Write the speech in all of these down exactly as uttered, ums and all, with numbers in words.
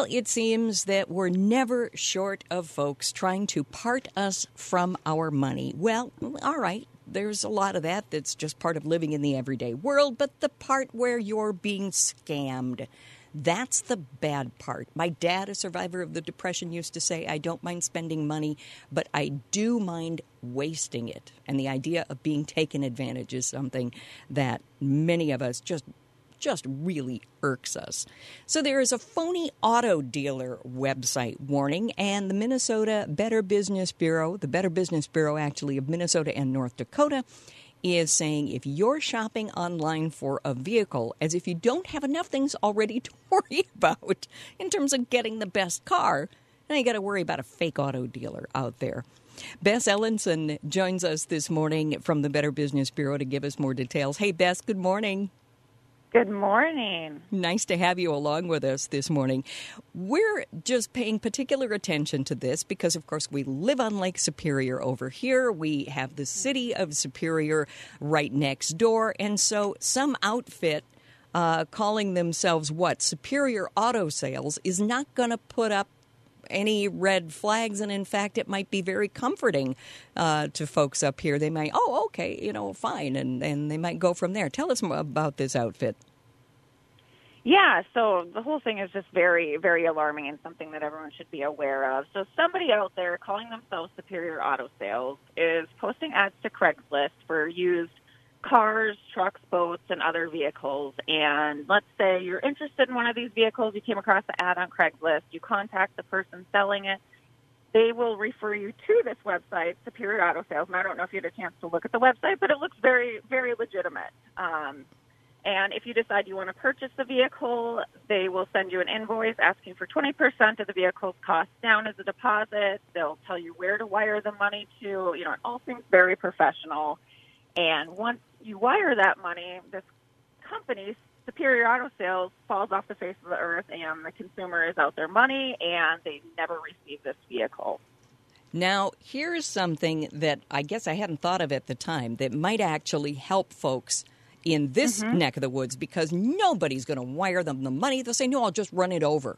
It seems that we're never short of folks trying to part us from our money. Well, all right, there's a lot of that that's just part of living in the everyday world, but the part where you're being scammed, that's the bad part. My dad, a survivor of the Depression, used to say, I don't mind spending money, but I do mind wasting it. And the idea of being taken advantage is something that many of us just just really irks us. So there is a phony auto dealer website warning, and the Minnesota Better Business Bureau, the Better Business Bureau actually of Minnesota and North Dakota, is saying if you're shopping online for a vehicle, as if you don't have enough things already to worry about in terms of getting the best car, now you got to worry about a fake auto dealer out there. Bess Ellenson joins us this morning from the Better Business Bureau to give us more details. Hey, Bess, good morning. Good morning. Nice to have you along with us this morning. We're just paying particular attention to this because, of course, we live on Lake Superior over here. We have the city of Superior right next door. And so some outfit uh, calling themselves, what, Superior Auto Sales is not going to put up any red flags. And, in fact, it might be very comforting uh, to folks up here. They might, oh, okay, you know, fine, and, and they might go from there. Tell us more about this outfit. Yeah, so the whole thing is just very, very alarming and something that everyone should be aware of. So somebody out there calling themselves Superior Auto Sales is posting ads to Craigslist for used cars, trucks, boats, and other vehicles. And let's say you're interested in one of these vehicles, you came across the ad on Craigslist, you contact the person selling it, they will refer you to this website, Superior Auto Sales. And I don't know if you had a chance to look at the website, but it looks very, very legitimate. Um, and if you decide you want to purchase the vehicle, they will send you an invoice asking for twenty percent of the vehicle's cost down as a deposit. They'll tell you where to wire the money to. You know, it all seems very professional. And once you wire that money, this company, Superior Auto Sales, falls off the face of the earth, and the consumer is out their money, and they never receive this vehicle. Now, here's something that I guess I hadn't thought of at the time that might actually help folks in this mm-hmm. neck of the woods, because nobody's going to wire them the money. They'll say, no, I'll just run it over.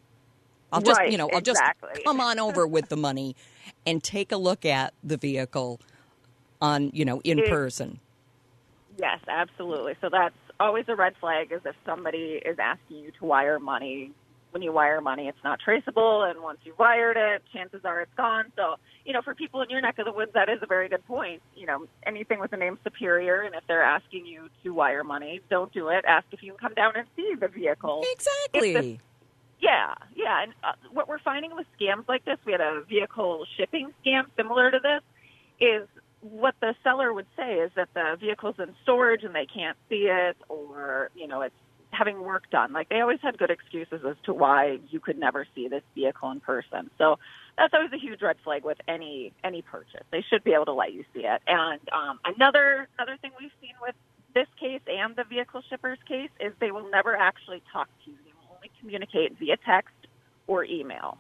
I'll just, right, you know, I'll exactly. just come on over with the money and take a look at the vehicle on, you know, in it, person. Yes, absolutely. So that's always a red flag, is if somebody is asking you to wire money. When you wire money, it's not traceable, and once you wired it, chances are it's gone. So, you know, for people in your neck of the woods, that is a very good point. You know, anything with the name Superior, and if they're asking you to wire money, don't do it. Ask if you can come down and see the vehicle. Exactly. The, yeah, yeah. And uh, what we're finding with scams like this, we had a vehicle shipping scam similar to this, is what the seller would say is that the vehicle's in storage and they can't see it, or, you know, it's having work done. Like, they always had good excuses as to why you could never see this vehicle in person. So that's always a huge red flag with any any purchase. They should be able to let you see it. And um, another another thing we've seen with this case and the vehicle shipper's case is they will never actually talk to you. They will only communicate via text or email.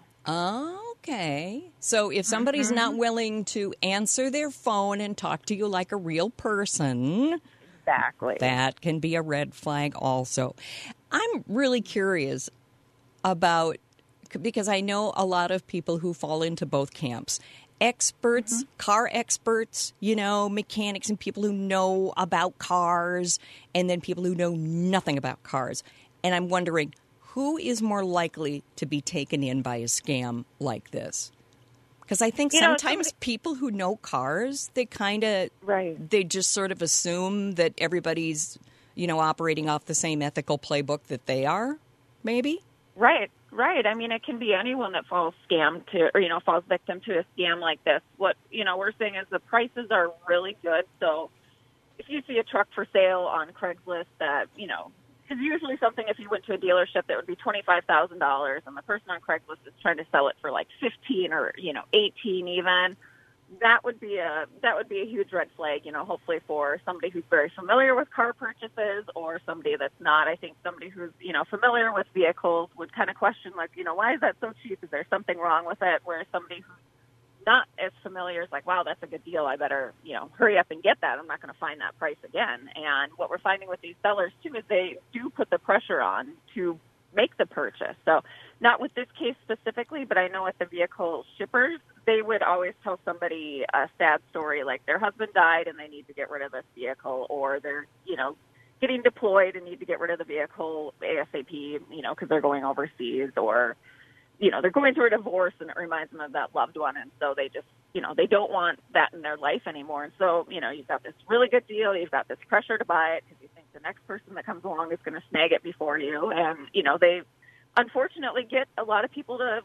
Okay. So if somebody's mm-hmm. not willing to answer their phone and talk to you like a real person, exactly, that can be a red flag also. I'm really curious about, because I know a lot of people who fall into both camps. Experts, mm-hmm. car experts, you know, mechanics and people who know about cars, and then people who know nothing about cars. And I'm wondering, who is more likely to be taken in by a scam like this? Because I think you sometimes know, somebody, people who know cars, they kind of, right. they just sort of assume that everybody's, you know, operating off the same ethical playbook that they are, maybe? Right, right. I mean, it can be anyone that falls scam to, or, you know, falls victim to a scam like this. What, you know, we're saying is the prices are really good. So if you see a truck for sale on Craigslist that, you know, because usually something, if you went to a dealership, that would be twenty-five thousand dollars, and the person on Craigslist is trying to sell it for like fifteen or, you know, eighteen even, that would be a that would be a huge red flag, you know, hopefully for somebody who's very familiar with car purchases or somebody that's not. I think somebody who's, you know, familiar with vehicles would kind of question, like, you know, why is that so cheap? Is there something wrong with it? Whereas somebody who's not as familiar is like, wow, that's a good deal. I better, you know, hurry up and get that. I'm not going to find that price again. And what we're finding with these sellers, too, is they do put the pressure on to make the purchase. So not with this case specifically, but I know with the vehicle shippers, they would always tell somebody a sad story, like their husband died and they need to get rid of this vehicle, or they're, you know, getting deployed and need to get rid of the vehicle ASAP, you know, because they're going overseas, or, you know, they're going through a divorce and it reminds them of that loved one. And so they just, you know, they don't want that in their life anymore. And so, you know, you've got this really good deal. You've got this pressure to buy it because you think the next person that comes along is going to snag it before you. And, you know, they unfortunately get a lot of people to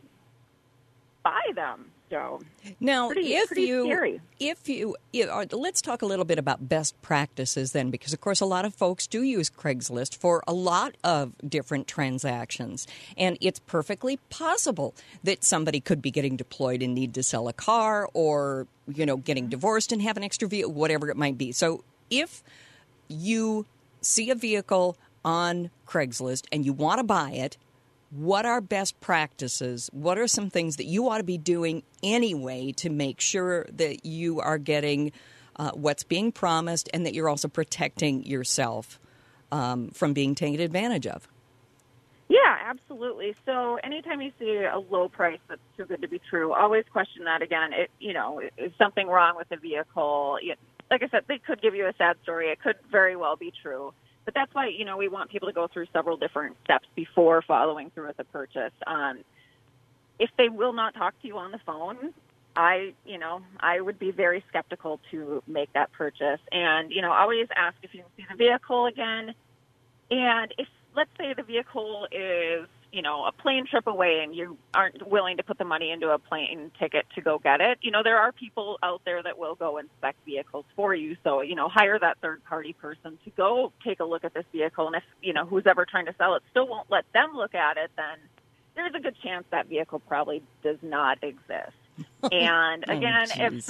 buy them. So now, pretty, if pretty you, scary. if you, you know, let's talk a little bit about best practices then, because of course a lot of folks do use Craigslist for a lot of different transactions, and it's perfectly possible that somebody could be getting deployed and need to sell a car, or you know, getting divorced and have an extra vehicle, whatever it might be. So if you see a vehicle on Craigslist and you want to buy it, what are best practices? What are some things that you ought to be doing anyway to make sure that you are getting uh, what's being promised and that you're also protecting yourself um, from being taken advantage of? Yeah, absolutely. So anytime you see a low price that's too good to be true, always question that again. It, you know, is something wrong with the vehicle? Like I said, they could give you a sad story. It could very well be true. But that's why, you know, we want people to go through several different steps before following through with the purchase. Um, if they will not talk to you on the phone, I, you know, I would be very skeptical to make that purchase. And, you know, always ask if you can see the vehicle again. And if, let's say the vehicle is, you know, a plane trip away and you aren't willing to put the money into a plane ticket to go get it, you know, there are people out there that will go inspect vehicles for you. So, you know, hire that third-party person to go take a look at this vehicle. And if, you know, who's ever trying to sell it still won't let them look at it, then there's a good chance that vehicle probably does not exist. And again, oh, if,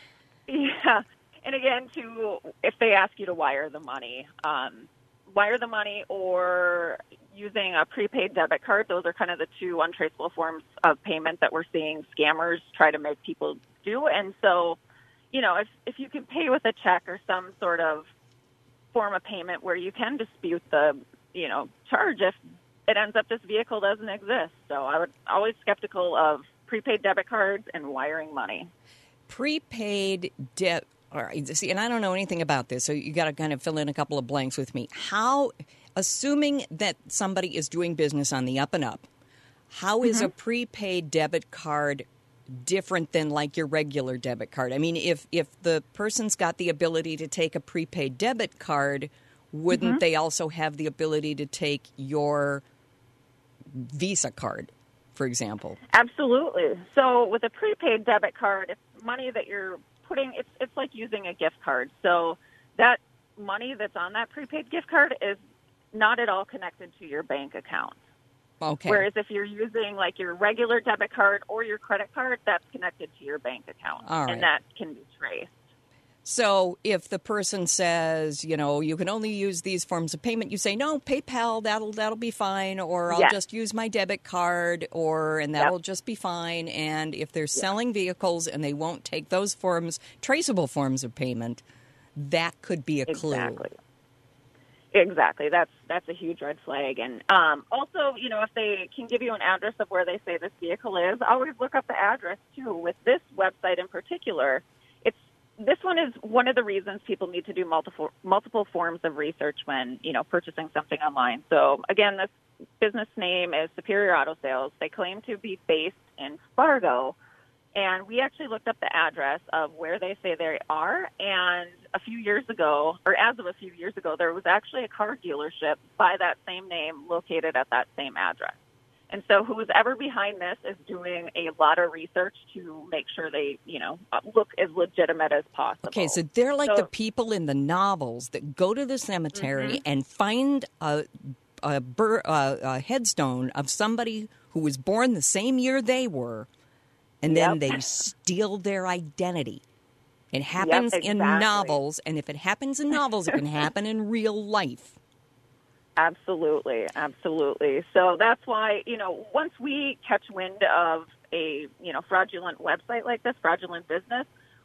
yeah, and again, too, if they ask you to wire the money, um, wire the money or using a prepaid debit card. Those are kind of the two untraceable forms of payment that we're seeing scammers try to make people do. And so, you know, if, if you can pay with a check or some sort of form of payment where you can dispute the, you know, charge if it ends up this vehicle doesn't exist. So I would always skeptical of prepaid debit cards and wiring money. Prepaid debt. All right. See, and I don't know anything about this, so you got to kind of fill in a couple of blanks with me. How, assuming that somebody is doing business on the up and up, how is mm-hmm. a prepaid debit card different than like your regular debit card? I mean, if if the person's got the ability to take a prepaid debit card, wouldn't mm-hmm. they also have the ability to take your Visa card, for example? Absolutely. So with a prepaid debit card, it's money that you're putting, it's it's like using a gift card. So that money that's on that prepaid gift card is not at all connected to your bank account. Okay. Whereas if you're using like your regular debit card or your credit card, that's connected to your bank account. All right. And that can be traced. So if the person says, you know, you can only use these forms of payment, you say, no, PayPal, that'll that'll be fine, or I'll yes. just use my debit card, or and that'll yep. just be fine. And if they're yep. selling vehicles and they won't take those forms, traceable forms of payment, that could be a clue. Exactly. Exactly. That's that's a huge red flag. And um, also, you know, if they can give you an address of where they say this vehicle is, always look up the address, too. With this website in particular, it's this one is one of the reasons people need to do multiple multiple forms of research when, you know, purchasing something online. So, again, this business name is Superior Auto Sales. They claim to be based in Fargo. And we actually looked up the address of where they say they are. And a few years ago, or as of a few years ago, there was actually a car dealership by that same name located at that same address. And so who's ever behind this is doing a lot of research to make sure they, you know, look as legitimate as possible. Okay, so they're like so, the people in the novels that go to the cemetery mm-hmm. and find a, a, bur- a, a headstone of somebody who was born the same year they were, and then yep. they steal their identity. It happens yep, exactly. in novels, and if it happens in novels, it can happen in real life. Absolutely, absolutely. So that's why, you know, once we catch wind of a, you know, fraudulent website like this, fraudulent business,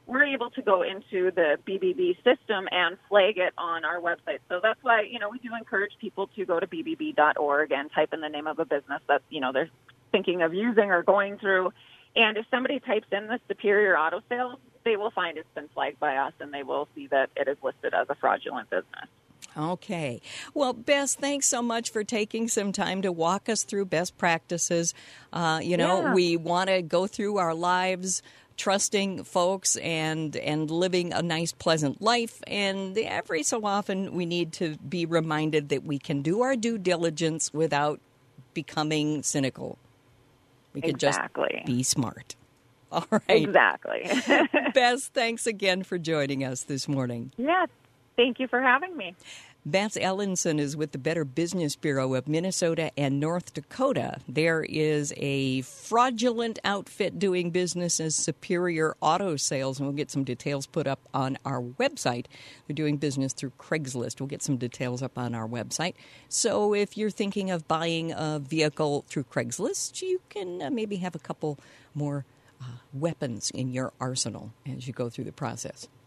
we're able to go into the B B B system and flag it on our website. So that's why, you know, we do encourage people to go to b b b dot org and type in the name of a business that, you know, they're thinking of using or going through. And if somebody types in the Superior Auto Sales, they will find it's been flagged by us, and they will see that it is listed as a fraudulent business. Okay. Well, Bess, thanks so much for taking some time to walk us through best practices. Uh, you know, Yeah. we want to go through our lives trusting folks and and living a nice, pleasant life. And every so often we need to be reminded that we can do our due diligence without becoming cynical. We could Exactly. just be smart. All right. Exactly. Bess, thanks again for joining us this morning. Yeah. Thank you for having me. Bess Ellenson is with the Better Business Bureau of Minnesota and North Dakota. There is a fraudulent outfit doing business as Superior Auto Sales, and we'll get some details put up on our website. They're doing business through Craigslist. We'll get some details up on our website. So if you're thinking of buying a vehicle through Craigslist, you can uh, maybe have a couple more uh, weapons in your arsenal as you go through the process.